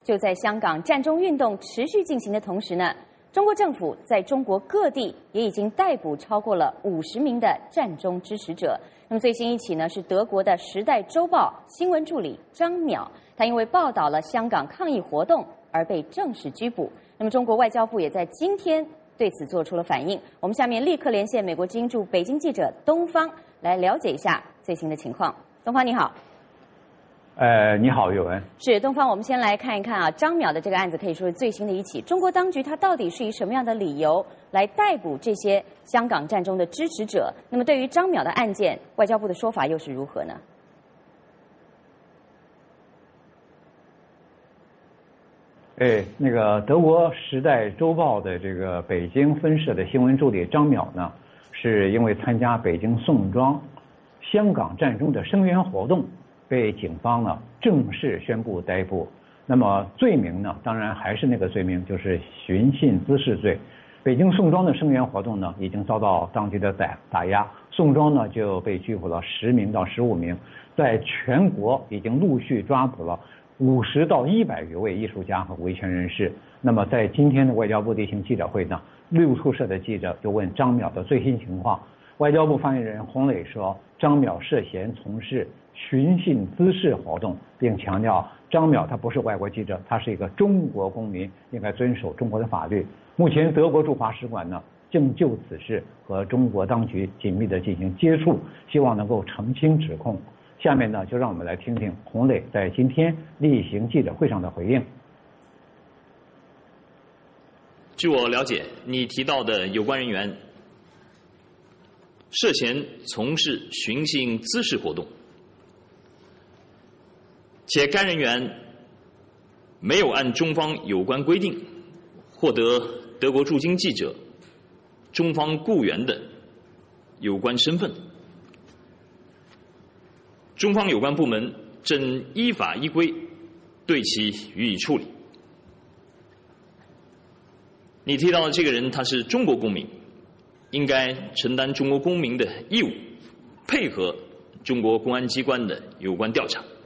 就在香港战中运动持续进行的同时呢，中国政府在中国各地也已经逮捕超过了50名的战中支持者。那么最新一起呢，是德国的《时代周报》新闻助理张淼，他因为报道了香港抗议活动而被正式拘捕。那么中国外交部也在今天对此做出了反应。我们下面立刻连线美国之音驻北京记者东方，来了解一下最新的情况。东方你好。 你好，友文。 是东方，我们先来看一看啊，张淼的这个案子可以说是最新的一起。中国当局它到底是以什么样的理由来逮捕这些香港战中的支持者？那么对于张淼的案件，外交部的说法又是如何呢？ 那个德国《时代周报》的这个北京分社的新闻助理张淼呢，是因为参加北京宋庄香港战中的声援活动，被警方呢正式宣布逮捕。那么罪名呢，当然还是那个罪名，就是寻衅滋事罪。北京宋庄的声援活动呢，已经遭到当局的打压，宋庄呢就被拘捕了10名到15名，在全国已经陆续抓捕了50到100余位艺术家和维权人士。那么在今天的外交部例行记者会呢，路透社的记者就问张淼的最新情况。外交部发言人洪磊说，张淼涉嫌从事寻衅滋事活动，并强调张淼他不是外国记者，他是一个中国公民，应该遵守中国的法律。目前德国驻华使馆呢正就此事和中国当局紧密的进行接触，希望能够澄清指控。下面呢，就让我们来听听洪磊在今天例行记者会上的回应。 据我了解，你提到的有关人员涉嫌从事寻衅滋事活动，且该人员没有按中方有关规定获得德国驻京记者、中方雇员的有关身份。中方有关部门正依法依规对其予以处理。你提到的这个人，他是中国公民，应该承担中国公民的义务，配合中国公安机关的有关调查。